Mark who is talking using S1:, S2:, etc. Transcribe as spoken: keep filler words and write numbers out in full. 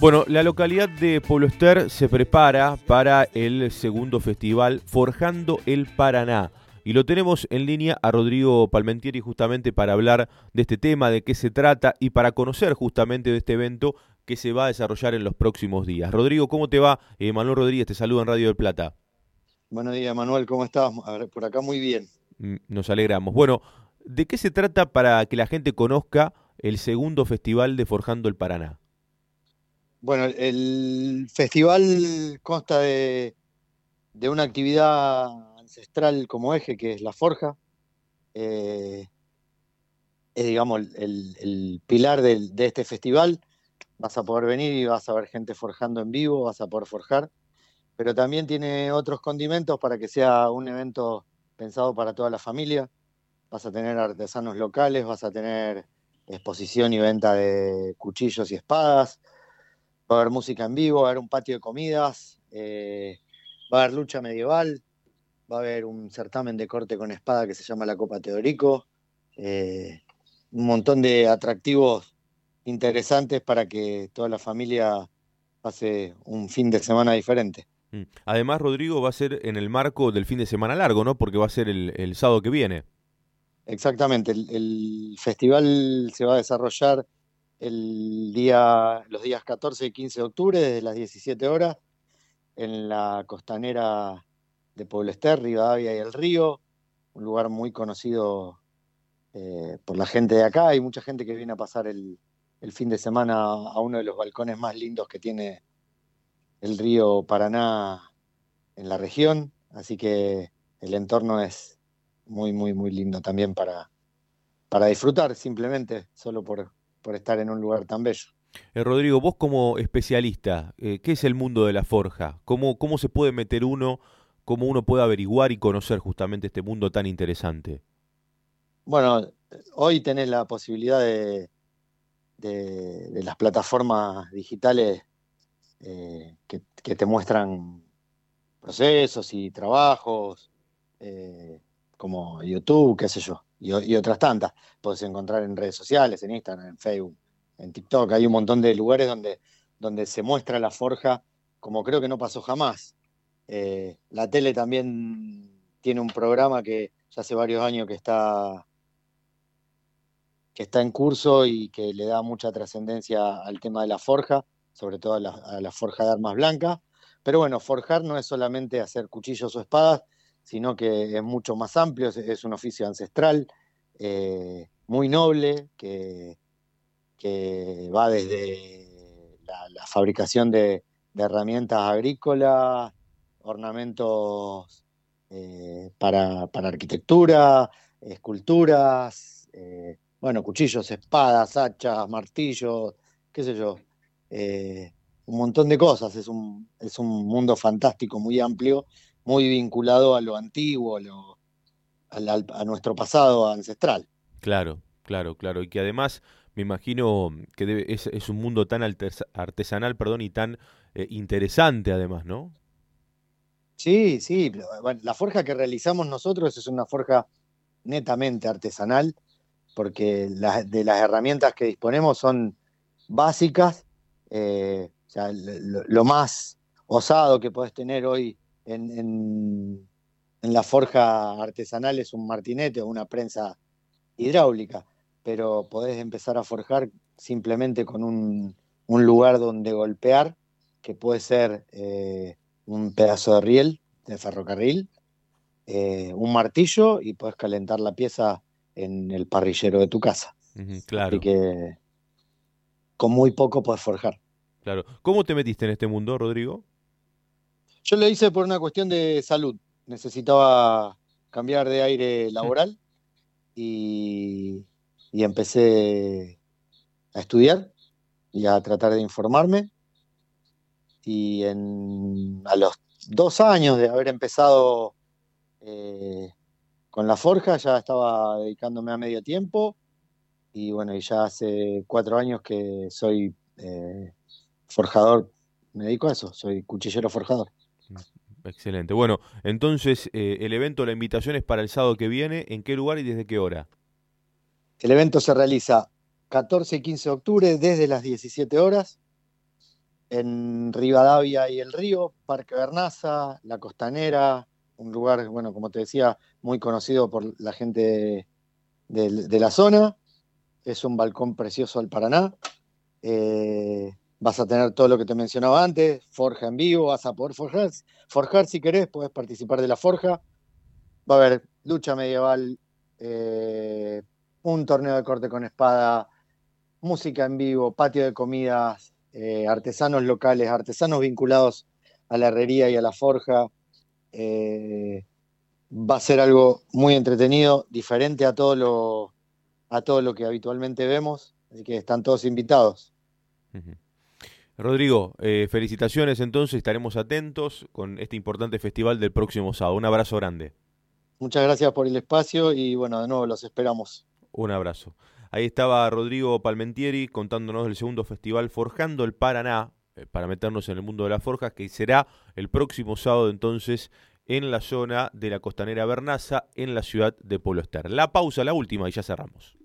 S1: Bueno, la localidad de Pueblo Ester se prepara para el segundo festival Forjando el Paraná. Y lo tenemos en línea a Rodrigo Palmentieri justamente para hablar de este tema, de qué se trata y para conocer justamente de este evento que se va a desarrollar en los próximos días. Rodrigo, ¿cómo te va? Eh, Manuel Rodríguez te saluda en Radio del Plata.
S2: Buenos días, Manuel, ¿cómo estás? A ver, por acá muy bien.
S1: Mm, Nos alegramos. Bueno, ¿de qué se trata para que la gente conozca el segundo festival de Forjando el Paraná?
S2: Bueno, el festival consta de, de una actividad ancestral como eje, que es la forja. Eh, es, digamos, el, el pilar del- de este festival. Vas a poder venir y vas a ver gente forjando en vivo, vas a poder forjar, pero también tiene otros condimentos para que sea un evento pensado para toda la familia. Vas a tener artesanos locales, vas a tener exposición y venta de cuchillos y espadas. Va a haber música en vivo, va a haber un patio de comidas, eh, va a haber lucha medieval, va a haber un certamen de corte con espada que se llama la Copa Teodorico, eh, un montón de atractivos interesantes para que toda la familia pase un fin de semana diferente.
S1: Mm. Además, Rodrigo, va a ser en el marco del fin de semana largo, ¿no? Porque va a ser el, el sábado que viene.
S2: Exactamente, el, el festival se va a desarrollar el día, los días catorce y quince de octubre desde las diecisiete horas en la costanera de Pueblo Ester, Rivadavia y El Río, un lugar muy conocido eh, por la gente de acá. Hay mucha gente que viene a pasar el, el fin de semana a uno de los balcones más lindos que tiene el río Paraná en la región, así que el entorno es muy, muy, muy lindo también para, para disfrutar simplemente, solo por, por estar en un lugar tan bello.
S1: Eh, Rodrigo, vos como especialista, eh, ¿qué es el mundo de la forja? ¿Cómo, cómo se puede meter uno, cómo uno puede averiguar y conocer justamente este mundo tan interesante?
S2: Bueno, hoy tenés la posibilidad de, de, de las plataformas digitales eh, que, que, te muestran procesos y trabajos, eh, como YouTube, qué sé yo, y, y, otras tantas. Puedes encontrar en redes sociales, en Instagram, en Facebook, en TikTok. Hay un montón de lugares donde, donde se muestra la forja como creo que no pasó jamás. Eh, la tele también tiene un programa que ya hace varios años que está, que está en curso y que le da mucha trascendencia al tema de la forja, sobre todo a la, a la forja de armas blancas. Pero bueno, forjar no es solamente hacer cuchillos o espadas, sino que es mucho más amplio, es, es un oficio ancestral, eh, muy noble, que, que va desde la, la fabricación de, de, herramientas agrícolas, ornamentos eh, para, para, arquitectura, esculturas, eh, bueno, cuchillos, espadas, hachas, martillos, qué sé yo, eh, un montón de cosas. Es un, es un mundo fantástico, muy amplio, muy vinculado a lo antiguo, a, lo, a, a nuestro pasado ancestral.
S1: Claro, claro, claro. Y que además me imagino que debe- es, es un mundo tan altes- artesanal, perdón, y tan eh, interesante además, ¿no?
S2: Sí, sí, bueno, la forja que realizamos nosotros es una forja netamente artesanal, porque la, de las herramientas que disponemos son básicas, eh, o sea, lo, lo, más osado que podés tener hoy en, en, en, la forja artesanal es un martinete o una prensa hidráulica, pero podés empezar a forjar simplemente con un, un lugar donde golpear, que puede ser eh, un pedazo de riel de ferrocarril, eh, un martillo y puedes calentar la pieza en el parrillero de tu casa.
S1: Ujú,
S2: Así
S1: claro,
S2: que con muy poco puedes forjar.
S1: claro. ¿Cómo te metiste en este mundo, Rodrigo?
S2: Yo lo hice por una cuestión de salud. Necesitaba cambiar de aire laboral y, y empecé a estudiar y a tratar de informarme. Y en, a los dos años de haber empezado eh, con la forja, ya estaba dedicándome a medio tiempo. Y bueno, y ya hace cuatro años que soy eh, forjador, me dedico a eso, soy cuchillero forjador.
S1: Mm, Excelente. Bueno, entonces eh, el evento, la invitación es para el sábado que viene. ¿En qué lugar y desde qué hora?
S2: El evento se realiza catorce y quince de octubre desde las diecisiete horas en Rivadavia y El Río, Parque Bernaza, La Costanera, un lugar, bueno, como te decía, muy conocido por la gente de, de, de la zona. Es un balcón precioso al Paraná. Eh, vas a tener todo lo que te mencionaba antes, forja en vivo, vas a poder forjar, forjar si querés, podés participar de la forja. Va a haber lucha medieval, eh, un torneo de corte con espada, música en vivo, patio de comidas, eh, artesanos locales, artesanos vinculados a la herrería y a la forja. Eh, va a ser algo muy entretenido, diferente a todo lo, a todo lo que habitualmente vemos, así que están todos invitados.
S1: Ujú. Rodrigo, eh, felicitaciones entonces, estaremos atentos con este importante festival del próximo sábado. Un abrazo grande.
S2: Muchas gracias por el espacio y bueno, de nuevo los esperamos.
S1: Un abrazo. Ahí estaba Rodrigo Palmentieri contándonos del segundo festival Forjando el Paraná, eh, para meternos en el mundo de la forja, que será el próximo sábado entonces en la zona de la Costanera Bernaza, en la ciudad de Pueblo Ester. La pausa, la última, y ya cerramos.